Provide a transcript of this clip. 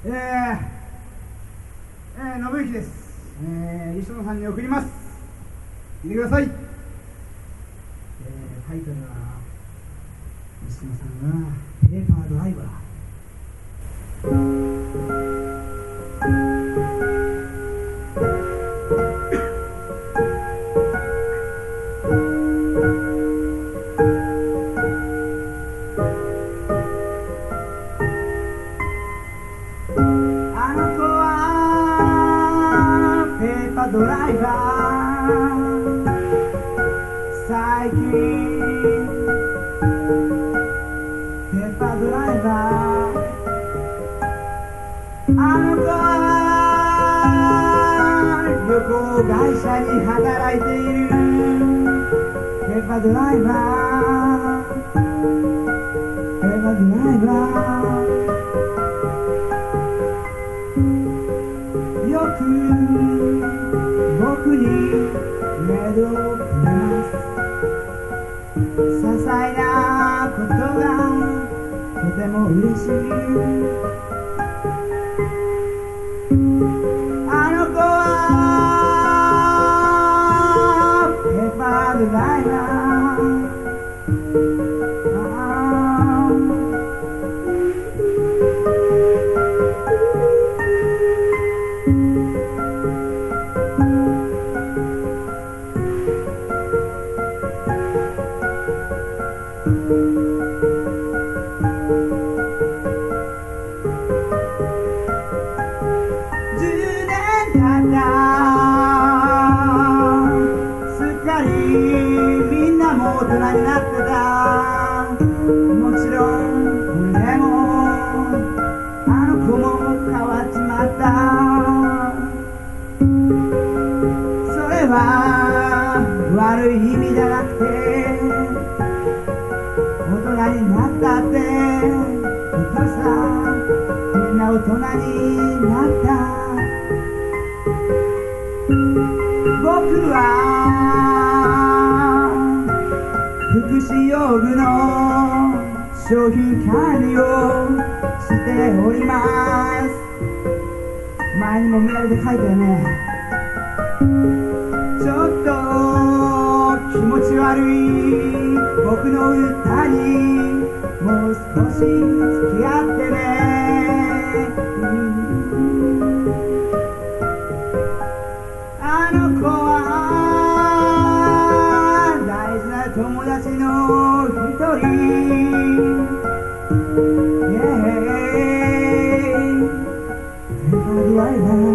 信之です。石野さんに送ります。聞いてください。タイトルは石野さんがペーパードライバー。ドライバー最近ペーパードライバーあの子は旅行会社に働いているペーパードライバーペーパードライバーよく僕にメールをくれます。些細なことがとても嬉しい。あの子はペーパードライバみんなも大人になってた。もちろん俺もあの子も変わっちまった。それは悪い意味じゃなくて大人になったってことさ。みんな大人になった。僕は福祉用具の商品管理をしております。前にもメールで書いたよね。ちょっと気持ち悪い僕の歌にもう少し付き合ってね。あの子は友達の一人、ペーパードライバー。